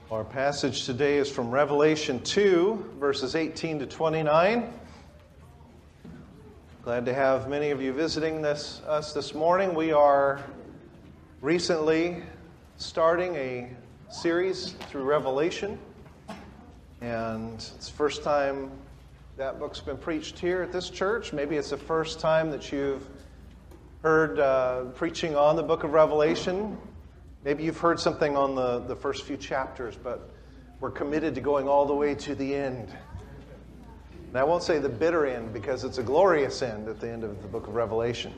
Our passage today is from Revelation 2, verses 18 to 29. Glad to have many of you visiting us this morning. We are recently starting a series through Revelation, and it's the first time that book's been preached here at this church. Maybe it's the first time that you've heard preaching on the book of Revelation. Maybe you've heard something on the first few chapters, but we're committed to going all the way to the end. And I won't say the bitter end because it's a glorious end at the end of the book of Revelation.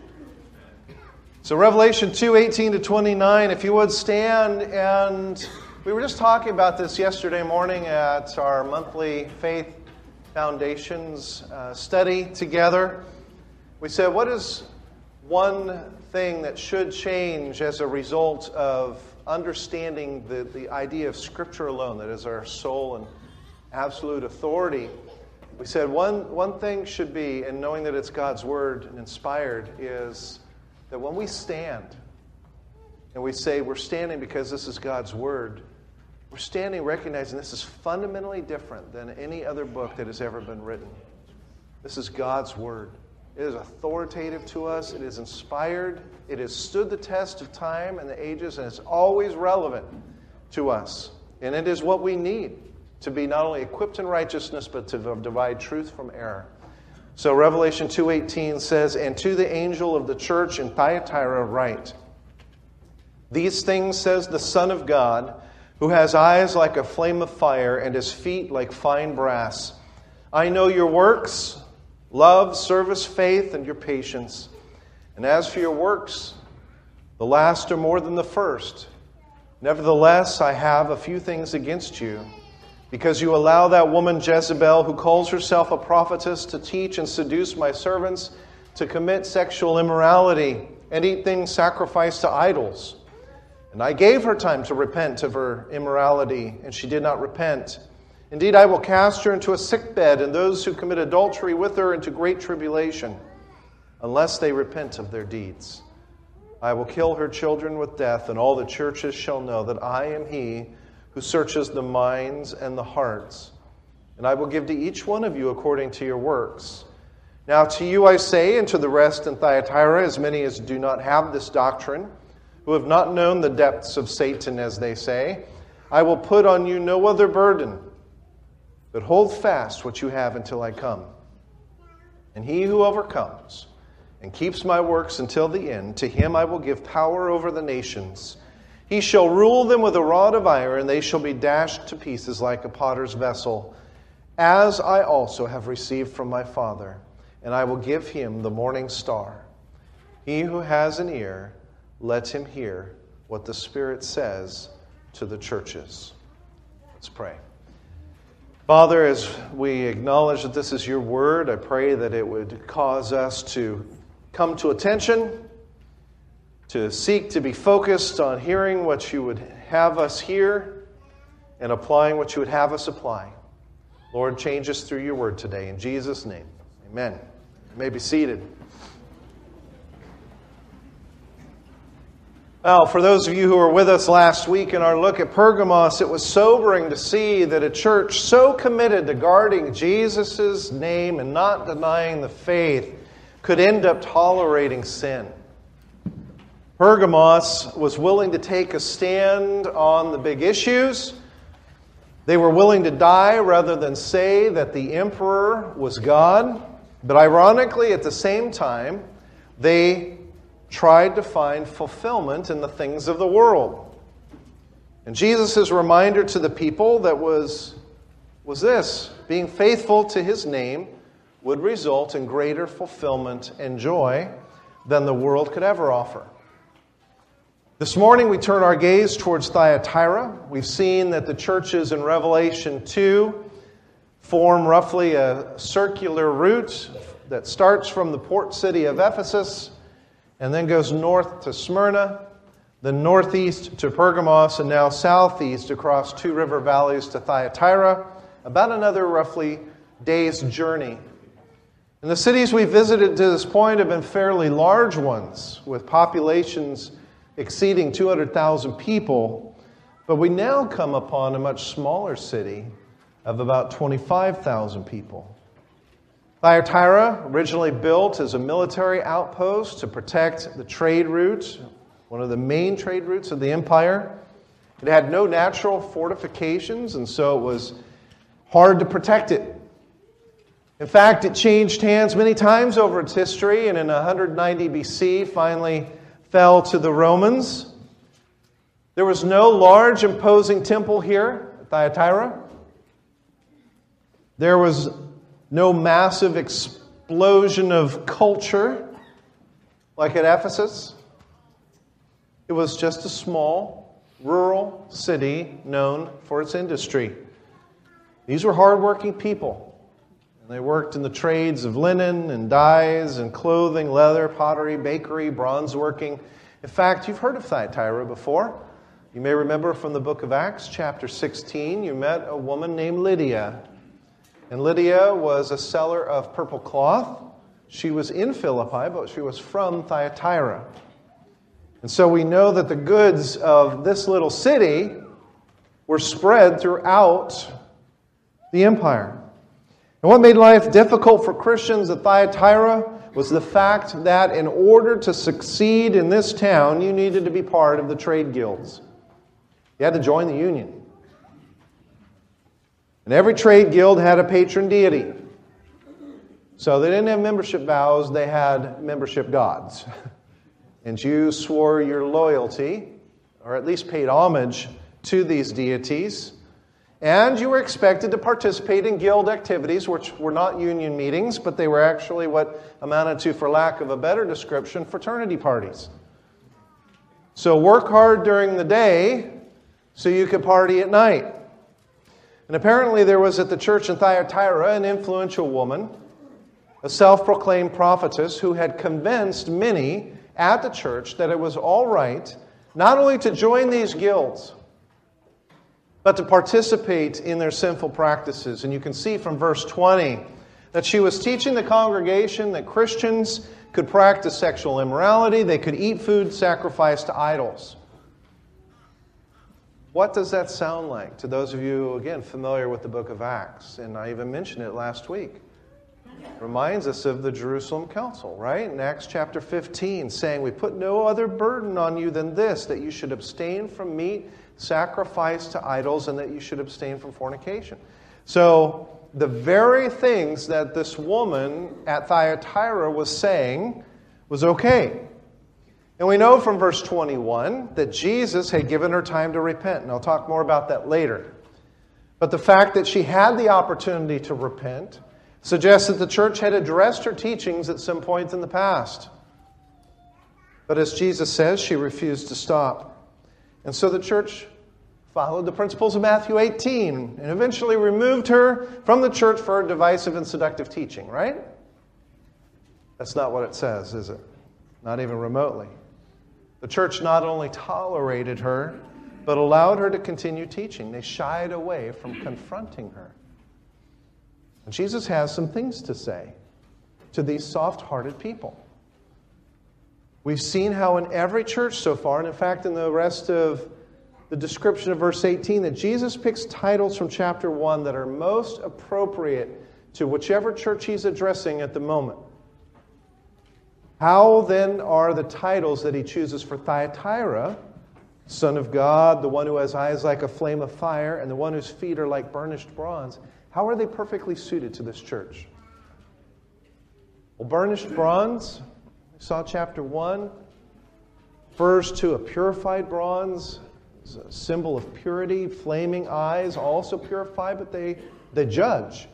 So Revelation 2, 18 to 29, if you would stand. And we were just talking about this yesterday morning at our monthly Faith Foundations study together. We said, what is one thing that should change as a result of understanding the idea of Scripture alone, that is our sole and absolute authority? We said one thing should be, and knowing that it's God's Word and inspired, is that when we stand and we say we're standing because this is God's Word, we're standing recognizing this is fundamentally different than any other book that has ever been written. This is God's Word. It is authoritative to us. It is inspired. It has stood the test of time and the ages, and it's always relevant to us. And it is what we need to be not only equipped in righteousness, but to divide truth from error. So Revelation 2:18 says, "And to the angel of the church in Thyatira write, These things says the Son of God, who has eyes like a flame of fire and his feet like fine brass. I know your works, love, service, faith, and your patience. And as for your works, the last are more than the first. Nevertheless, I have a few things against you, because you allow that woman Jezebel, who calls herself a prophetess, to teach and seduce my servants to commit sexual immorality and eat things sacrificed to idols. And I gave her time to repent of her immorality, and she did not repent. Indeed, I will cast her into a sickbed, and those who commit adultery with her into great tribulation, unless they repent of their deeds. I will kill her children with death, and all the churches shall know that I am he who searches the minds and the hearts. And I will give to each one of you according to your works. Now to you I say, and to the rest in Thyatira, as many as do not have this doctrine, who have not known the depths of Satan, as they say, I will put on you no other burden, but hold fast what you have until I come. And he who overcomes and keeps my works until the end, to him I will give power over the nations. He shall rule them with a rod of iron, and they shall be dashed to pieces like a potter's vessel, as I also have received from my Father. And I will give him the morning star. He who has an ear, let him hear what the Spirit says to the churches." Let's pray. Father, as we acknowledge that this is your word, I pray that it would cause us to come to attention, to seek to be focused on hearing what you would have us hear and applying what you would have us apply. Lord, change us through your word today. In Jesus' name, amen. You may be seated. Well, for those of you who were with us last week in our look at Pergamos, it was sobering to see that a church so committed to guarding Jesus' name and not denying the faith could end up tolerating sin. Pergamos was willing to take a stand on the big issues. They were willing to die rather than say that the emperor was God. But ironically, at the same time, they tried to find fulfillment in the things of the world. And Jesus' reminder to the people that was this: being faithful to his name would result in greater fulfillment and joy than the world could ever offer. This morning we turn our gaze towards Thyatira. We've seen that the churches in Revelation 2 form roughly a circular route that starts from the port city of Ephesus and then goes north to Smyrna, then northeast to Pergamos, and now southeast across two river valleys to Thyatira, about another roughly day's journey. And the cities we visited to this point have been fairly large ones, with populations exceeding 200,000 people. But we now come upon a much smaller city of about 25,000 people. Thyatira, originally built as a military outpost to protect the trade route, one of the main trade routes of the empire. It had no natural fortifications, and so it was hard to protect it. In fact, it changed hands many times over its history, and in 190 BC finally fell to the Romans. There was no large, imposing temple here at Thyatira. There was no massive explosion of culture like at Ephesus. It was just a small, rural city known for its industry. These were hardworking people. They worked in the trades of linen and dyes and clothing, leather, pottery, bakery, bronze working. In fact, you've heard of Thyatira before. You may remember from the book of Acts, chapter 16, you met a woman named Lydia. And Lydia was a seller of purple cloth. She was in Philippi, but she was from Thyatira. And so we know that the goods of this little city were spread throughout the empire. And what made life difficult for Christians at Thyatira was the fact that in order to succeed in this town, you needed to be part of the trade guilds. You had to join the union. And every trade guild had a patron deity. So they didn't have membership vows, they had membership gods. And you swore your loyalty, or at least paid homage to these deities. And you were expected to participate in guild activities, which were not union meetings, but they were actually what amounted to, for lack of a better description, fraternity parties. So work hard during the day so you could party at night. And apparently there was at the church in Thyatira an influential woman, a self-proclaimed prophetess, who had convinced many at the church that it was all right not only to join these guilds, but to participate in their sinful practices. And you can see from verse 20 that she was teaching the congregation that Christians could practice sexual immorality, they could eat food sacrificed to idols. What does that sound like to those of you, again, familiar with the book of Acts? And I even mentioned it last week. It reminds us of the Jerusalem Council, right? In Acts chapter 15, saying, "We put no other burden on you than this, that you should abstain from meat sacrificed to idols, and that you should abstain from fornication." So the very things that this woman at Thyatira was saying was okay. And we know from verse 21 that Jesus had given her time to repent. And I'll talk more about that later. But the fact that she had the opportunity to repent suggests that the church had addressed her teachings at some point in the past. But as Jesus says, she refused to stop. And so the church followed the principles of Matthew 18 and eventually removed her from the church for her divisive and seductive teaching, right? That's not what it says, is it? Not even remotely. The church not only tolerated her, but allowed her to continue teaching. They shied away from confronting her. And Jesus has some things to say to these soft-hearted people. We've seen how in every church so far, and in fact in the rest of the description of verse 18, that Jesus picks titles from chapter 1 that are most appropriate to whichever church he's addressing at the moment. How then are the titles that he chooses for Thyatira, Son of God, the one who has eyes like a flame of fire, and the one whose feet are like burnished bronze, how are they perfectly suited to this church? Well, burnished bronze, we saw chapter 1, refers to a purified bronze. It's a symbol of purity. Flaming eyes also purify, but they judge.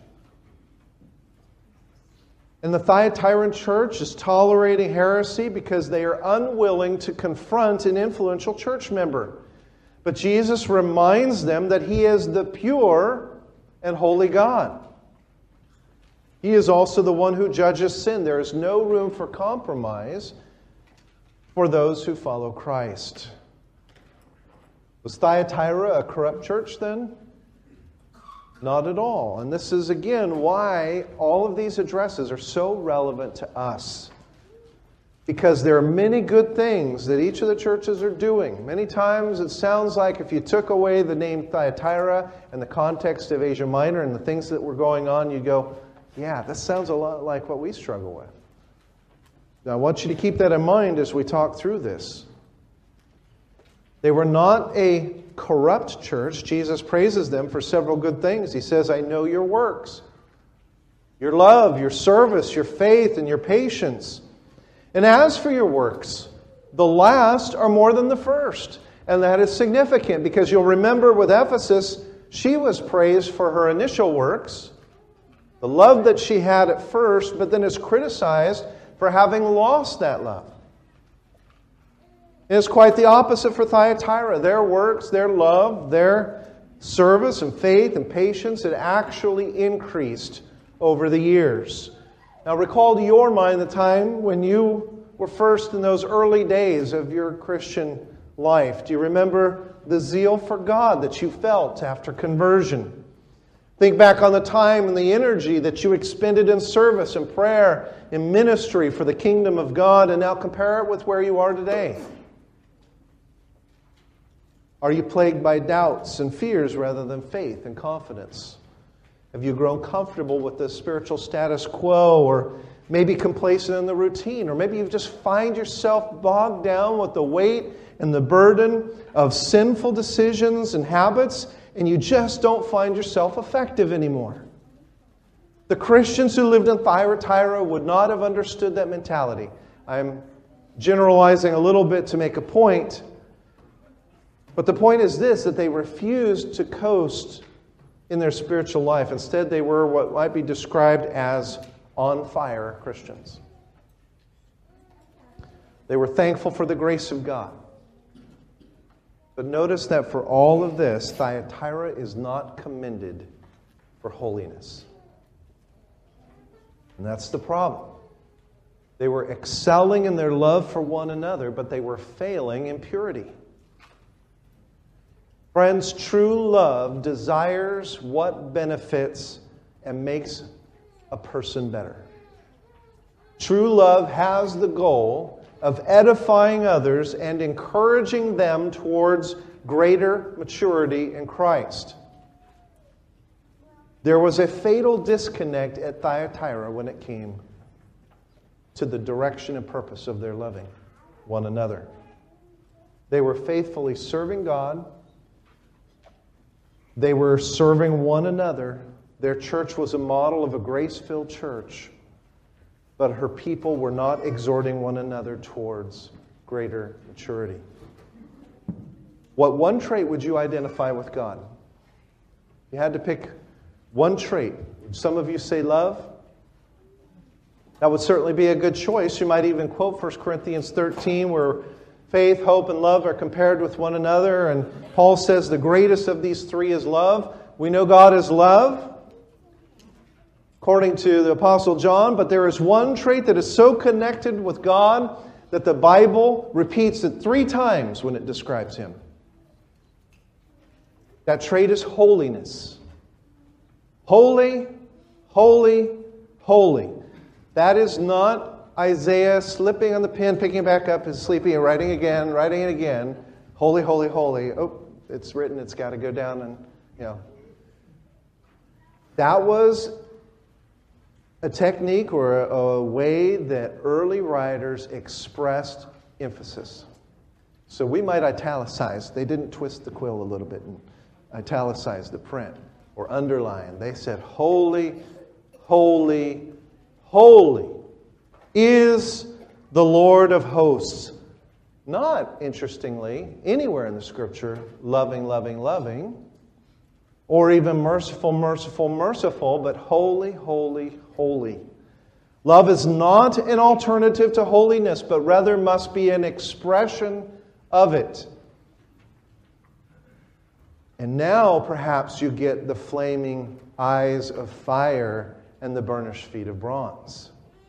And the Thyatiran church is tolerating heresy because they are unwilling to confront an influential church member. But Jesus reminds them that he is the pure and holy God. He is also the one who judges sin. There is no room for compromise for those who follow Christ. Was Thyatira a corrupt church then? Not at all. And this is, again, why all of these addresses are so relevant to us. because there are many good things that each of the churches are doing. Many times it sounds like if you took away the name Thyatira and the context of Asia Minor and the things that were going on, you'd go, yeah, this sounds a lot like what we struggle with. Now, I want you to keep that in mind as we talk through this. They were not a corrupt church. Jesus praises them for several good things. He says, I know your works, your love, your service, your faith, and your patience. And as for your works, the last are more than the first. And that is significant because you'll remember with Ephesus, she was praised for her initial works, the love that she had at first, but then is criticized for having lost that love. And it's quite the opposite for Thyatira. Their works, their love, their service and faith and patience had actually increased over the years. Now recall to your mind the time when you were first in those early days of your Christian life. Do you remember the zeal for God that you felt after conversion? Think back on the time and the energy that you expended in service and prayer, in ministry for the kingdom of God, and now compare it with where you are today. Are you plagued by doubts and fears rather than faith and confidence? Have you grown comfortable with the spiritual status quo, or maybe complacent in the routine? Or maybe you just find yourself bogged down with the weight and the burden of sinful decisions and habits, and you just don't find yourself effective anymore. The Christians who lived in Thyatira would not have understood that mentality. I'm generalizing a little bit to make a point, but the point is this, that they refused to coast in their spiritual life. Instead, they were what might be described as on fire Christians. They were thankful for the grace of God. But notice that for all of this, Thyatira is not commended for holiness. And that's the problem. They were excelling in their love for one another, but they were failing in purity. Friends, true love desires what benefits and makes a person better. True love has the goal of edifying others and encouraging them towards greater maturity in Christ. There was a fatal disconnect at Thyatira when it came to the direction and purpose of their loving one another. They were faithfully serving God. They were serving one another. Their church was a model of a grace-filled church, but her people were not exhorting one another towards greater maturity. What one trait would you identify with God? You had to pick one trait. Some of you say love. That would certainly be a good choice. You might even quote 1 Corinthians 13, where faith, hope, and love are compared with one another. And Paul says the greatest of these three is love. We know God is love, according to the Apostle John. But there is one trait that is so connected with God that the Bible repeats it 3 times when it describes Him. That trait is holiness. Holy, holy, holy. That is not Isaiah slipping on the pen, picking it back up, and sleeping and writing it again. Holy, holy, holy. Oh, it's written, it's got to go down and, That was a technique or a way that early writers expressed emphasis. So we might italicize. They didn't twist the quill a little bit and italicize the print or underline. They said, holy, holy, holy is the Lord of hosts. Not, interestingly, anywhere in the Scripture, loving, loving, loving, or even merciful, merciful, merciful, but holy, holy, holy. Love is not an alternative to holiness, but rather must be an expression of it. And now, perhaps, you get the flaming eyes of fire and the burnished feet of bronze.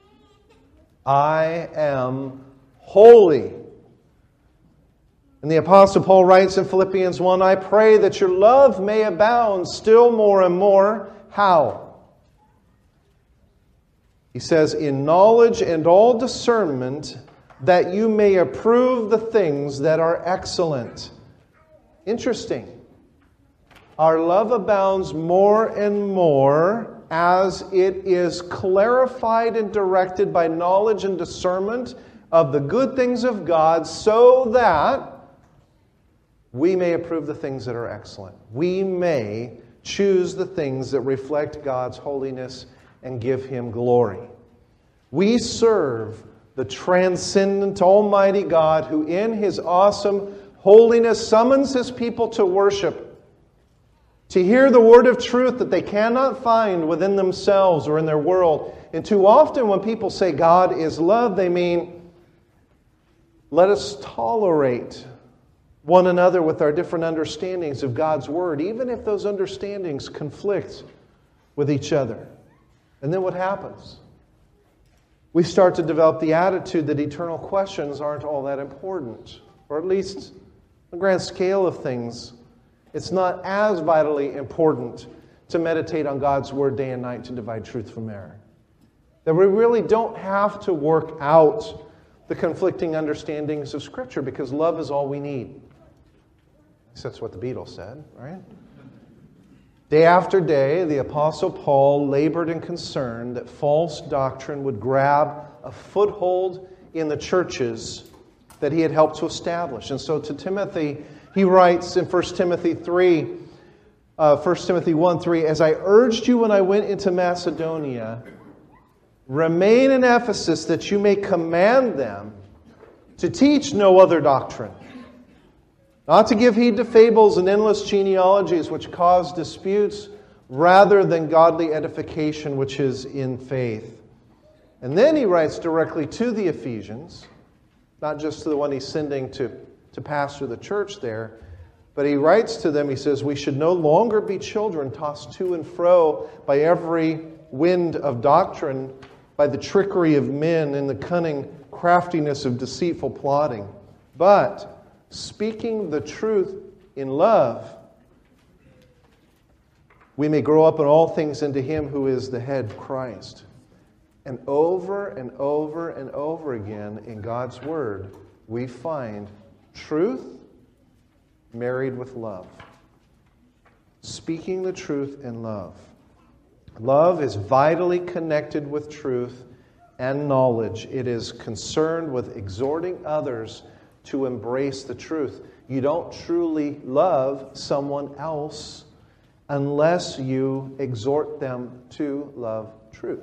I am holy. And the Apostle Paul writes in Philippians 1, I pray that your love may abound still more and more. How? He says, in knowledge and all discernment, that you may approve the things that are excellent. Interesting. Our love abounds more and more as it is clarified and directed by knowledge and discernment of the good things of God, so that we may approve the things that are excellent. We may choose the things that reflect God's holiness and give Him glory. We serve the transcendent Almighty God who in His awesome holiness summons His people to worship, to hear the word of truth that they cannot find within themselves or in their world. And too often when people say God is love, they mean, let us tolerate one another with our different understandings of God's Word, even if those understandings conflict with each other. And then what happens? We start to develop the attitude that eternal questions aren't all that important, or at least on the grand scale of things, it's not as vitally important to meditate on God's Word day and night to divide truth from error. That we really don't have to work out the conflicting understandings of Scripture because love is all we need. That's what the Beatles said, right? Day after day, the Apostle Paul labored and concerned that false doctrine would grab a foothold in the churches that he had helped to establish. And so to Timothy, he writes in 1 Timothy 1:3, as I urged you when I went into Macedonia, remain in Ephesus that you may command them to teach no other doctrine, not to give heed to fables and endless genealogies which cause disputes, rather than godly edification which is in faith. And then he writes directly to the Ephesians, not just to the one he's sending to pastor the church there, but he writes to them, he says, we should no longer be children tossed to and fro by every wind of doctrine, by the trickery of men and the cunning craftiness of deceitful plotting, but speaking the truth in love, we may grow up in all things into Him who is the head, Christ. And over and over and over again in God's Word, we find truth married with love. Speaking the truth in love. Love is vitally connected with truth and knowledge. It is concerned with exhorting others to embrace the truth. You don't truly love someone else unless you exhort them to love truth.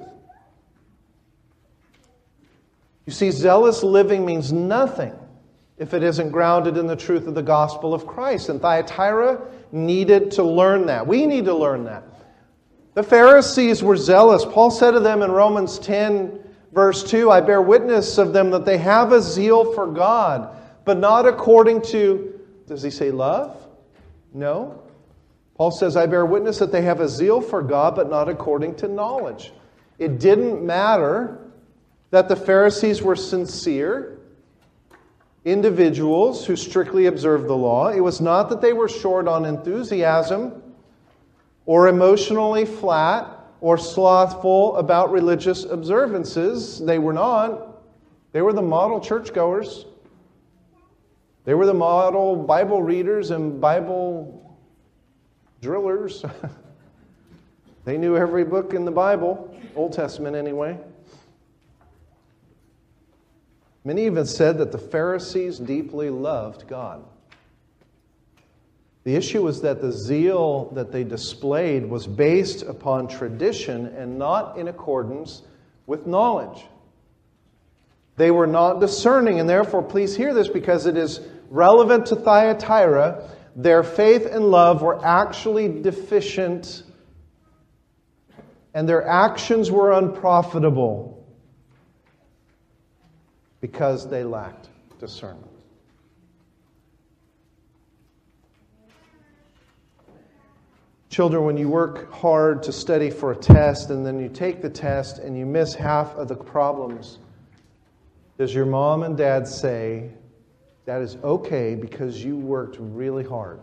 You see, zealous living means nothing if it isn't grounded in the truth of the gospel of Christ. And Thyatira needed to learn that. We need to learn that. The Pharisees were zealous. Paul said to them in Romans 10, verse 2, I bear witness of them that they have a zeal for God, but not according to, does he say love? No. Paul says, I bear witness that they have a zeal for God, but not according to knowledge. It didn't matter that the Pharisees were sincere individuals who strictly observed the law. It was not that they were short on enthusiasm or emotionally flat or slothful about religious observances. They were not. They were the model churchgoers. They were the model Bible readers and Bible drillers. They knew every book in the Bible, Old Testament anyway. Many even said that the Pharisees deeply loved God. The issue was that the zeal that they displayed was based upon tradition and not in accordance with knowledge. They were not discerning, and therefore, please hear this because it is relevant to Thyatira. Their faith and love were actually deficient, and their actions were unprofitable because they lacked discernment. Children, when you work hard to study for a test and then you take the test and you miss half of the problems, does your mom and dad say, that is okay because you worked really hard?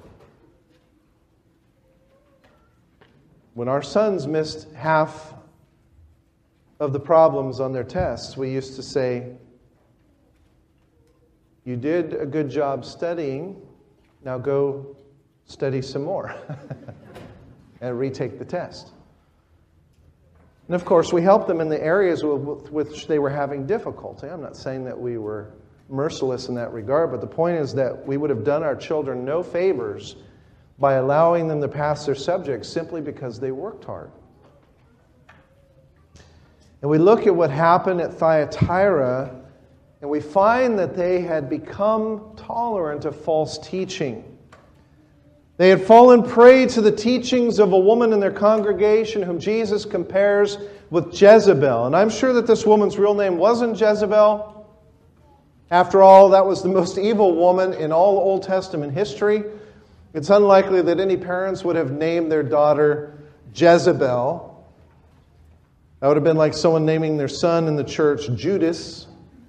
When our sons missed half of the problems on their tests, we used to say, You did a good job studying. Now go study some more and retake the test. And of course, we helped them in the areas with which they were having difficulty. I'm not saying that we were merciless in that regard, but the point is that we would have done our children no favors by allowing them to pass their subjects simply because they worked hard. And we look at what happened at Thyatira, and we find that they had become tolerant of false teaching. They had fallen prey to the teachings of a woman in their congregation whom Jesus compares with Jezebel. And I'm sure that this woman's real name wasn't Jezebel. After all, that was the most evil woman in all Old Testament history. It's unlikely that any parents would have named their daughter Jezebel. That would have been like someone naming their son in the church Judas.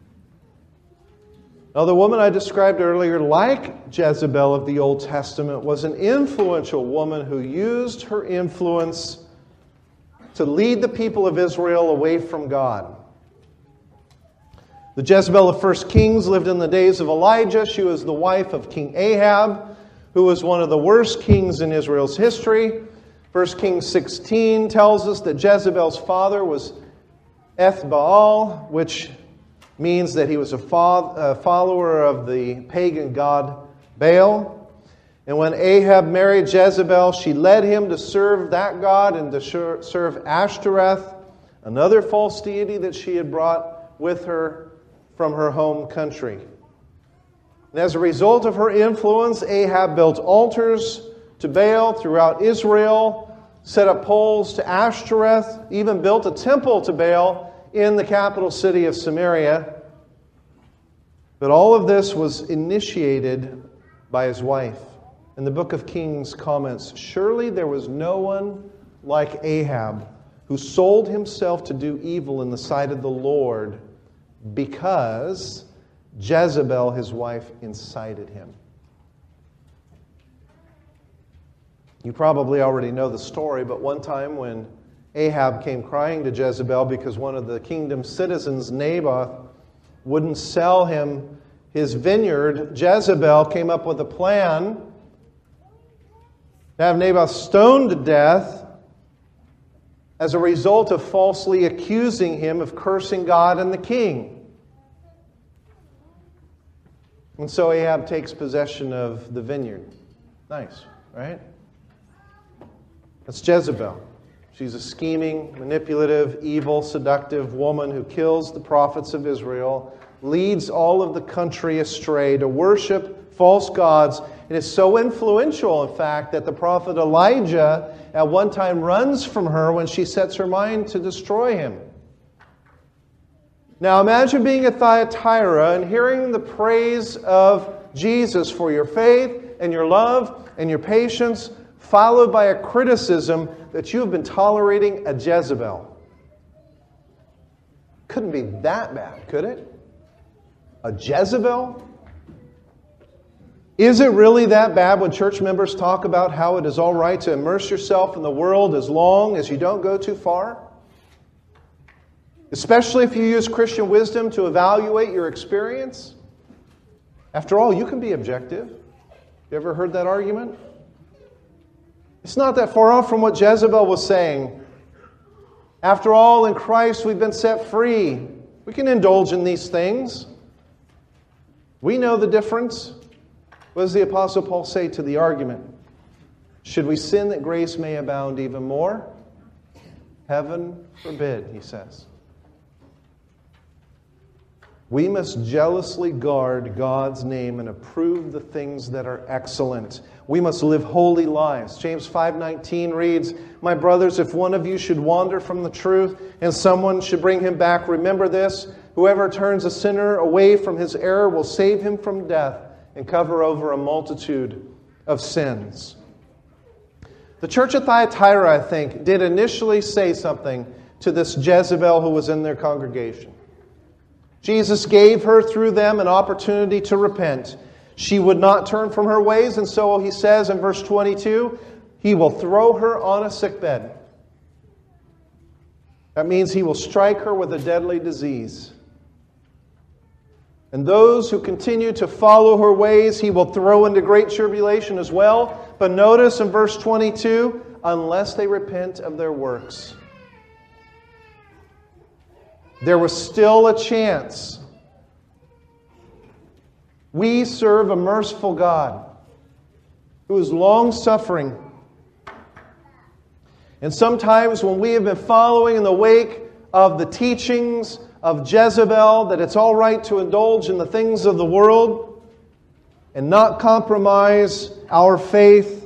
Now, the woman I described earlier, like Jezebel of the Old Testament, was an influential woman who used her influence to lead the people of Israel away from God. The Jezebel of 1 Kings lived in the days of Elijah. She was the wife of King Ahab, who was one of the worst kings in Israel's history. 1 Kings 16 tells us that Jezebel's father was Ethbaal, which means that he was a follower of the pagan god Baal. And when Ahab married Jezebel, she led him to serve that god and to serve Ashtoreth, another false deity that she had brought with her from her home country. And as a result of her influence, Ahab built altars to Baal throughout Israel, set up poles to Ashtoreth, even built a temple to Baal in the capital city of Samaria. But all of this was initiated by his wife. And the book of Kings comments, "Surely there was no one like Ahab who sold himself to do evil in the sight of the Lord because Jezebel, his wife, incited him." You probably already know the story, but one time when Ahab came crying to Jezebel because one of the kingdom's citizens, Naboth, wouldn't sell him his vineyard, Jezebel came up with a plan to have Naboth stoned to death as a result of falsely accusing him of cursing God and the king. And so Ahab takes possession of the vineyard. Nice, right? That's Jezebel. She's a scheming, manipulative, evil, seductive woman who kills the prophets of Israel, leads all of the country astray to worship false gods. It is so influential, in fact, that the prophet Elijah at one time runs from her when she sets her mind to destroy him. Now imagine being at Thyatira and hearing the praise of Jesus for your faith and your love and your patience, followed by a criticism that you have been tolerating a Jezebel. Couldn't be that bad, could it? A Jezebel? Is it really that bad when church members talk about how it is all right to immerse yourself in the world as long as you don't go too far? Especially if you use Christian wisdom to evaluate your experience? After all, you can be objective. You ever heard that argument? It's not that far off from what Jezebel was saying. After all, in Christ we've been set free. We can indulge in these things. We know the difference. What does the Apostle Paul say to the argument? Should we sin that grace may abound even more? Heaven forbid, he says. We must jealously guard God's name and approve the things that are excellent. We must live holy lives. James 5:19 reads, "My brothers, if one of you should wander from the truth and someone should bring him back, remember this, whoever turns a sinner away from his error will save him from death and cover over a multitude of sins." The church at Thyatira, I think, did initially say something to this Jezebel who was in their congregation. Jesus gave her, through them, an opportunity to repent. She would not turn from her ways, and so he says in verse 22, he will throw her on a sickbed. That means he will strike her with a deadly disease. And those who continue to follow her ways, he will throw into great tribulation as well. But notice in verse 22, unless they repent of their works. There was still a chance. We serve a merciful God who is long-suffering. And sometimes when we have been following in the wake of the teachings of Jezebel, that it's all right to indulge in the things of the world and not compromise our faith,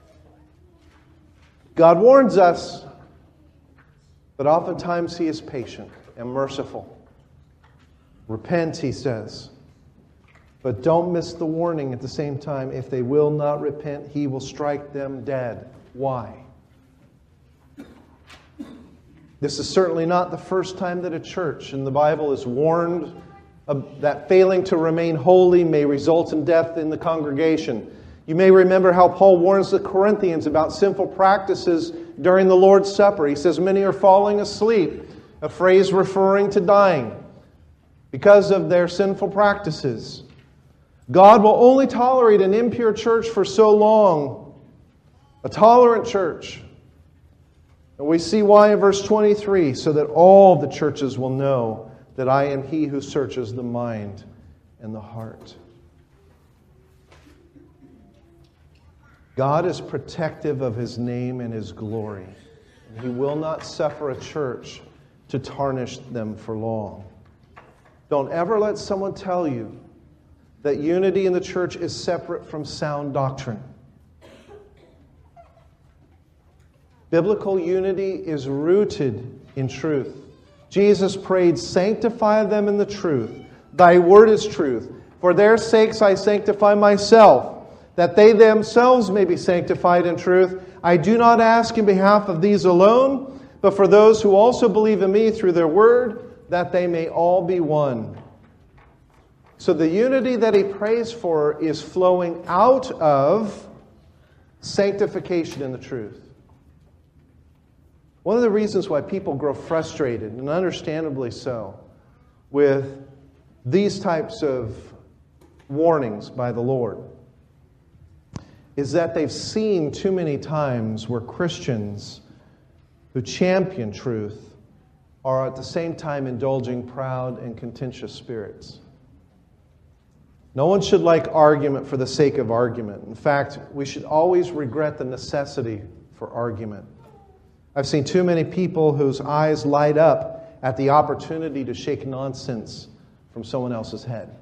God warns us, but oftentimes He is patient and merciful. Repent, He says. But don't miss the warning at the same time. If they will not repent, He will strike them dead. Why? This is certainly not the first time that a church in the Bible is warned that failing to remain holy may result in death in the congregation. You may remember how Paul warns the Corinthians about sinful practices during the Lord's Supper. He says, many are falling asleep, a phrase referring to dying because of their sinful practices. God will only tolerate an impure church for so long, a tolerant church. And we see why in verse 23, so that all the churches will know that I am He who searches the mind and the heart. God is protective of His name and His glory. And He will not suffer a church to tarnish them for long. Don't ever let someone tell you that unity in the church is separate from sound doctrine. Biblical unity is rooted in truth. Jesus prayed, sanctify them in the truth. Thy word is truth. For their sakes I sanctify myself, that they themselves may be sanctified in truth. I do not ask in behalf of these alone, but for those who also believe in me through their word, that they may all be one. So the unity that he prays for is flowing out of sanctification in the truth. One of the reasons why people grow frustrated, and understandably so, with these types of warnings by the Lord is that they've seen too many times where Christians who champion truth are at the same time indulging proud and contentious spirits. No one should like argument for the sake of argument. In fact, we should always regret the necessity for argument. I've seen too many people whose eyes light up at the opportunity to shake nonsense from someone else's head.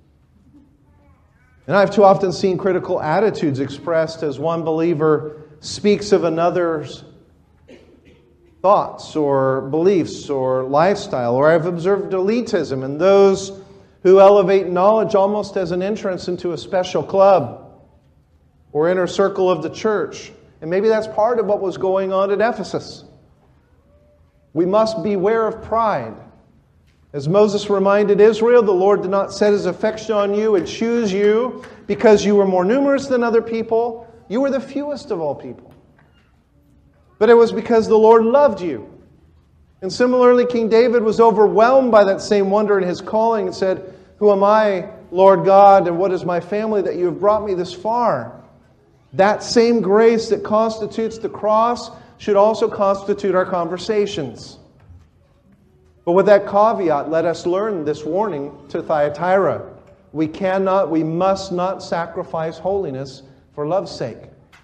And I've too often seen critical attitudes expressed as one believer speaks of another's thoughts or beliefs or lifestyle. Or I've observed elitism in those who elevate knowledge almost as an entrance into a special club or inner circle of the church. And maybe that's part of what was going on at Ephesus. We must beware of pride. As Moses reminded Israel, the Lord did not set His affection on you and choose you because you were more numerous than other people. You were the fewest of all people. But it was because the Lord loved you. And similarly, King David was overwhelmed by that same wonder in his calling and said, "Who am I, Lord God, and what is my family that you have brought me this far?" That same grace that constitutes the cross should also constitute our conversations. But with that caveat, let us learn this warning to Thyatira. We must not sacrifice holiness for love's sake.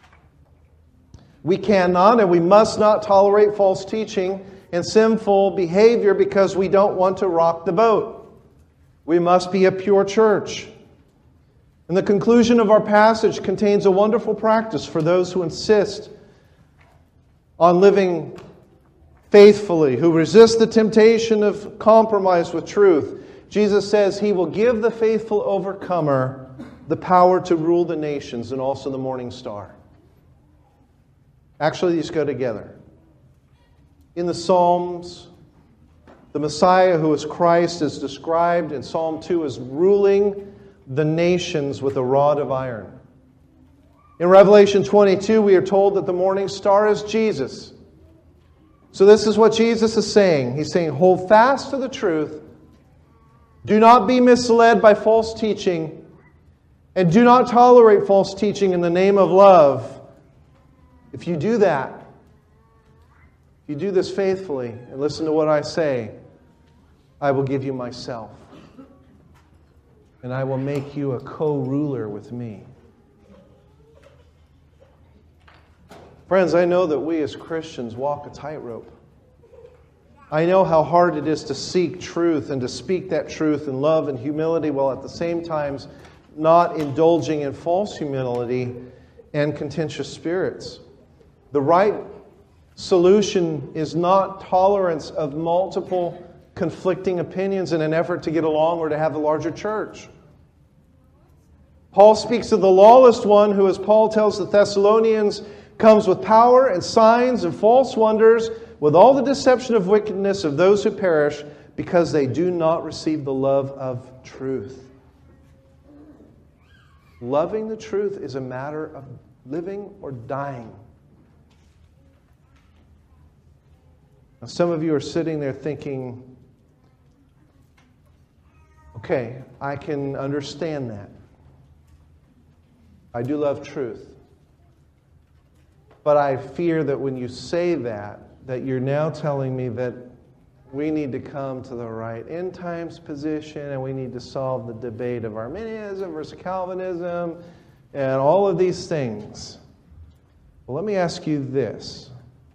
We cannot and we must not tolerate false teaching and sinful behavior because we don't want to rock the boat. We must be a pure church. And the conclusion of our passage contains a wonderful practice for those who insist on living faithfully, who resist the temptation of compromise with truth. Jesus says He will give the faithful overcomer the power to rule the nations and also the morning star. Actually, these go together. In the Psalms, the Messiah, who is Christ, is described in Psalm 2 as ruling the nations with a rod of iron. In Revelation 22, we are told that the morning star is Jesus. So this is what Jesus is saying. He's saying, hold fast to the truth Do not be misled by false teaching, and do not tolerate false teaching in the name of love. If you do that, if you do this faithfully and listen to what I say, I will give you myself. And I will make you a co-ruler with me. Friends, I know that we as Christians walk a tightrope. I know how hard it is to seek truth and to speak that truth in love and humility while at the same time not indulging in false humility and contentious spirits. The right solution is not tolerance of multiple conflicting opinions in an effort to get along or to have a larger church. Paul speaks of the lawless one who, as Paul tells the Thessalonians, comes with power and signs and false wonders, with all the deception of wickedness of those who perish, because they do not receive the love of truth. Loving the truth is a matter of living or dying. Now, some of you are sitting there thinking, okay, I can understand that. I do love truth. But I fear that when you say that you're now telling me that we need to come to the right end times position and we need to solve the debate of Arminianism versus Calvinism and all of these things. Well, let me ask you this.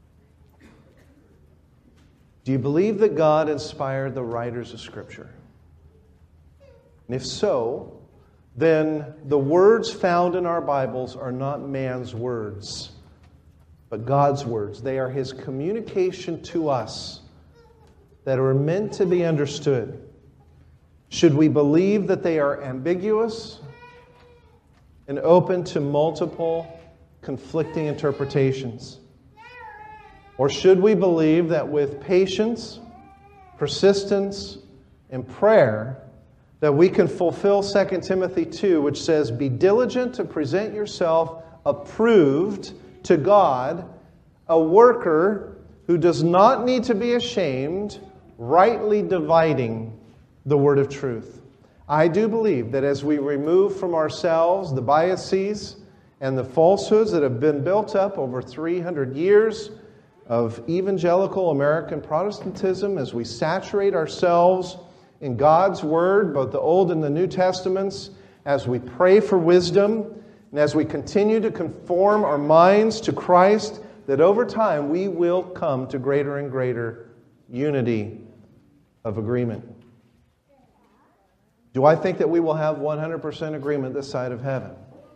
Do you believe that God inspired the writers of Scripture? And if so, then the words found in our Bibles are not man's words, but God's words. They are His communication to us that are meant to be understood. Should we believe that they are ambiguous and open to multiple conflicting interpretations? Or should we believe that with patience, persistence, and prayer, that we can fulfill 2 Timothy 2, which says, "Be diligent to present yourself approved to God, a worker who does not need to be ashamed, rightly dividing the word of truth." I do believe that as we remove from ourselves the biases and the falsehoods that have been built up over 300 years of evangelical American Protestantism, as we saturate ourselves in God's Word, both the Old and the New Testaments, as we pray for wisdom, and as we continue to conform our minds to Christ, that over time we will come to greater and greater unity of agreement. Do I think that we will have 100% agreement this side of heaven?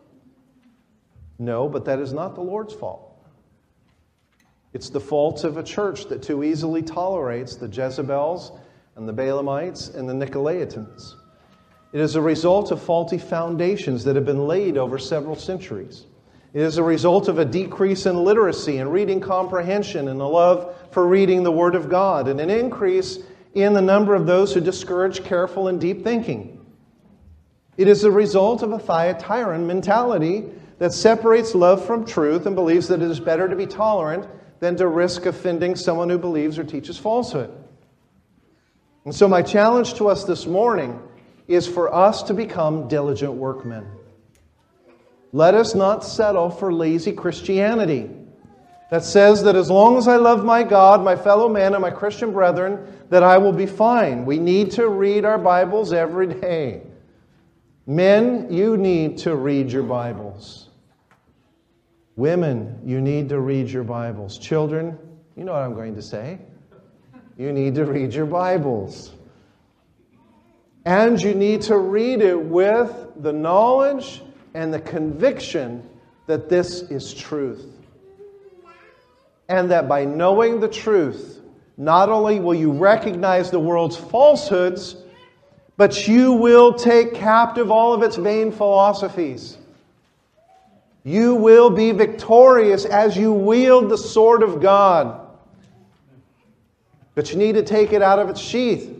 No, but that is not the Lord's fault. It's the fault of a church that too easily tolerates the Jezebels and the Balaamites and the Nicolaitans. It is a result of faulty foundations that have been laid over several centuries. It is a result of a decrease in literacy and reading comprehension and a love for reading the Word of God, and an increase in the number of those who discourage careful and deep thinking. It is a result of a Thyatiran mentality that separates love from truth and believes that it is better to be tolerant than to risk offending someone who believes or teaches falsehood. And so my challenge to us this morning is for us to become diligent workmen. Let us not settle for lazy Christianity that says that as long as I love my God, my fellow man, and my Christian brethren, that I will be fine. We need to read our Bibles every day. Men, you need to read your Bibles. Women, you need to read your Bibles. Children, you know what I'm going to say. You need to read your Bibles. And you need to read it with the knowledge and the conviction that this is truth. And that by knowing the truth, not only will you recognize the world's falsehoods, but you will take captive all of its vain philosophies. You will be victorious as you wield the sword of God. But you need to take it out of its sheath.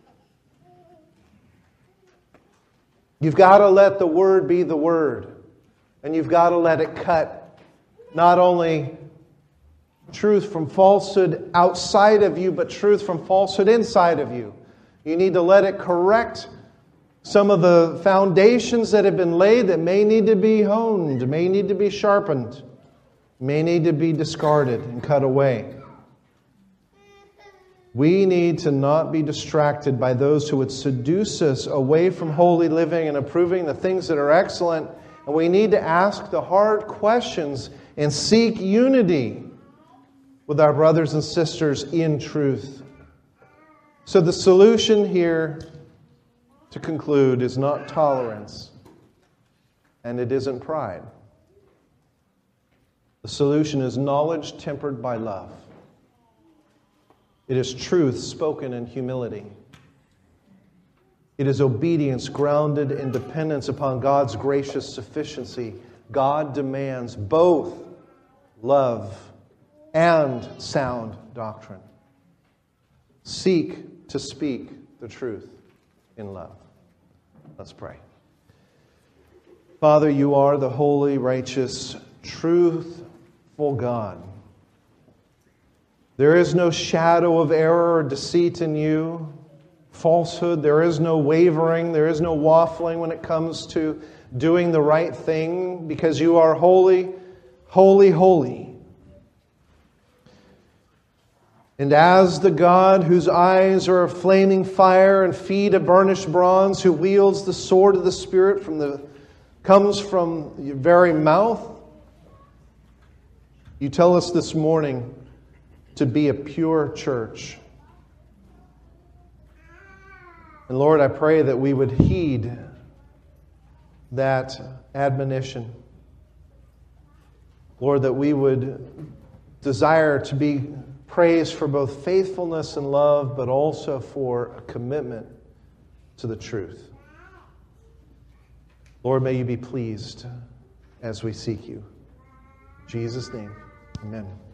You've got to let the Word be the Word. And you've got to let it cut not only truth from falsehood outside of you, but truth from falsehood inside of you. You need to let it correct some of the foundations that have been laid that may need to be honed, may need to be sharpened, may need to be discarded and cut away. We need to not be distracted by those who would seduce us away from holy living and approving the things that are excellent. And we need to ask the hard questions and seek unity with our brothers and sisters in truth. So the solution here, to conclude, is not tolerance, and it isn't pride. The solution is knowledge tempered by love. It is truth spoken in humility. It is obedience grounded in dependence upon God's gracious sufficiency. God demands both love and sound doctrine. Seek to speak the truth in love. Let's pray. Father, you are the holy, righteous, truthful God. There is no shadow of error or deceit in you, falsehood. There is no wavering. There is no waffling when it comes to doing the right thing, because you are holy, holy, holy. And as the God whose eyes are a flaming fire and feet a burnished bronze, who wields the sword of the Spirit comes from your very mouth, you tell us this morning to be a pure church. And Lord, I pray that we would heed that admonition. Lord, that we would desire to be praised for both faithfulness and love, but also for a commitment to the truth. Lord, may you be pleased as we seek you. In Jesus' name, amen.